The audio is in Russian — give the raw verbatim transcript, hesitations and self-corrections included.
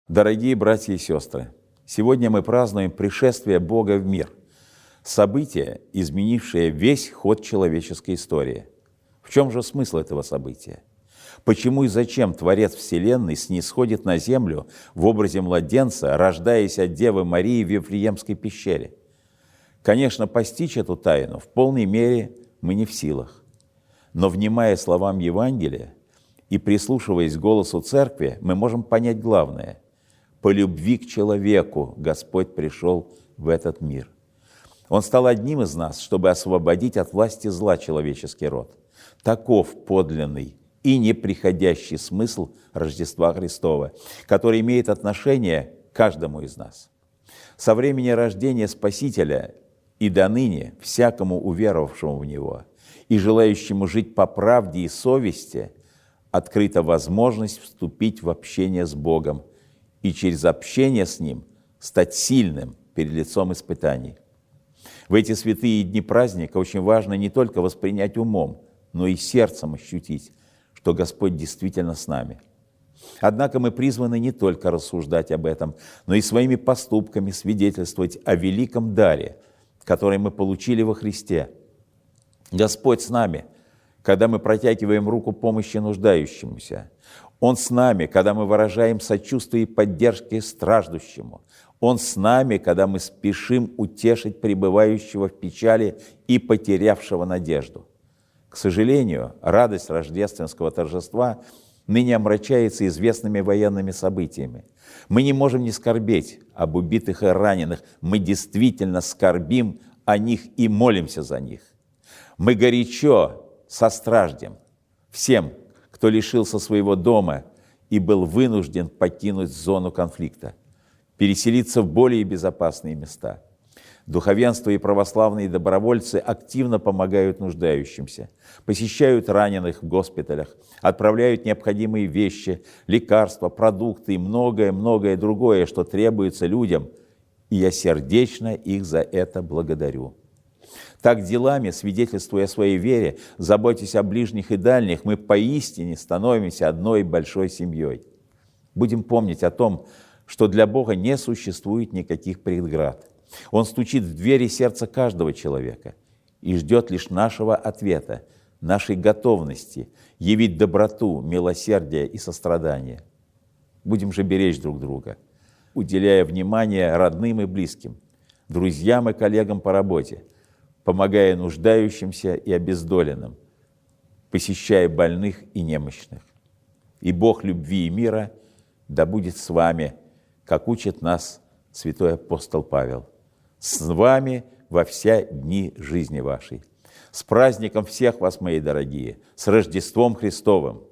Дорогие братья и сестры, сегодня мы празднуем пришествие Бога в мир, событие, изменившее весь ход человеческой истории. В чем же смысл этого события? Почему и зачем Творец Вселенной снисходит на землю в образе младенца, рождаясь от Девы Марии в Вифлеемской пещере? Конечно, постичь эту тайну в полной мере мы не в силах. Но, внимая словам Евангелия и прислушиваясь к голосу Церкви, мы можем понять главное – по любви к человеку Господь пришел в этот мир. Он стал одним из нас, чтобы освободить от власти зла человеческий род. Таков подлинный и неприходящий смысл Рождества Христова, который имеет отношение к каждому из нас. Со времени рождения Спасителя и до ныне всякому уверовавшему в Него и желающему жить по правде и совести открыта возможность вступить в общение с Богом и через общение с Ним стать сильным перед лицом испытаний. В эти святые дни праздника очень важно не только воспринять умом, но и сердцем ощутить, что Господь действительно с нами. Однако мы призваны не только рассуждать об этом, но и своими поступками свидетельствовать о великом даре, который мы получили во Христе. Господь с нами, когда мы протягиваем руку помощи нуждающемуся. Он с нами, когда мы выражаем сочувствие и поддержки страждущему. Он с нами, когда мы спешим утешить пребывающего в печали и потерявшего надежду. К сожалению, радость рождественского торжества ныне омрачается известными военными событиями. Мы не можем не скорбеть об убитых и раненых. Мы действительно скорбим о них и молимся за них. Мы горячо состраждем всем, кто лишился своего дома и был вынужден покинуть зону конфликта, переселиться в более безопасные места. Духовенство и православные добровольцы активно помогают нуждающимся, посещают раненых в госпиталях, отправляют необходимые вещи, лекарства, продукты и многое-многое другое, что требуется людям, и я сердечно их за это благодарю. Так делами, свидетельствуя о своей вере, заботясь о ближних и дальних, мы поистине становимся одной большой семьей. Будем помнить о том, что для Бога не существует никаких преград. Он стучит в двери сердца каждого человека и ждет лишь нашего ответа, нашей готовности явить доброту, милосердие и сострадание. Будем же беречь друг друга, уделяя внимание родным и близким, друзьям и коллегам по работе, помогая нуждающимся и обездоленным, посещая больных и немощных. И Бог любви и мира да будет с вами, как учит нас святой апостол Павел. С вами во все дни жизни вашей. С праздником всех вас, мои дорогие, с Рождеством Христовым!